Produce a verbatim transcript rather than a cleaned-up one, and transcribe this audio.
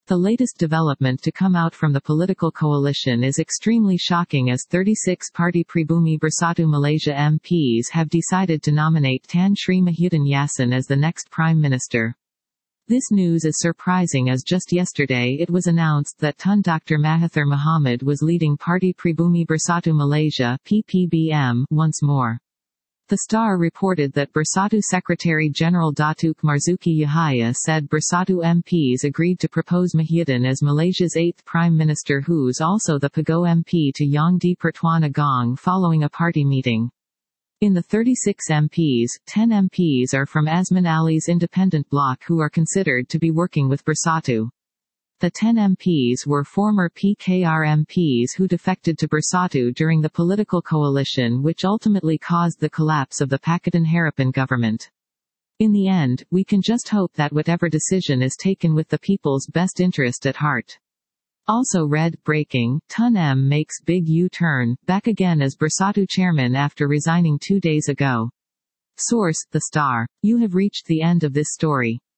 The latest development to come out from the political coalition is extremely shocking, as thirty-six Parti Pribumi Bersatu Malaysia M Ps have decided to nominate Tan Sri Muhyiddin Yassin as the next Prime Minister. This news is surprising, as just yesterday it was announced that Tun Doctor Mahathir Mohamad was leading Parti Pribumi Bersatu Malaysia (P P B M) once more. The Star reported that Bersatu Secretary-General Datuk Marzuki Yahaya said Bersatu M Ps agreed to propose Muhyiddin as Malaysia's eighth Prime Minister, who's also the P A G O M P, to Yang di Pertuan Agong following a party meeting. In the thirty-six M Ps, ten M Ps are from Azman Ali's independent bloc, who are considered to be working with Bersatu. The ten M Ps were former P K R M Ps who defected to Bersatu during the political coalition, which ultimately caused the collapse of the Pakatan Harapan government. In the end, we can just hope that whatever decision is taken with the people's best interest at heart. Also read, breaking, Tun M makes big U-turn, back again as Bersatu chairman after resigning two days ago. Source, The Star. You have reached the end of this story.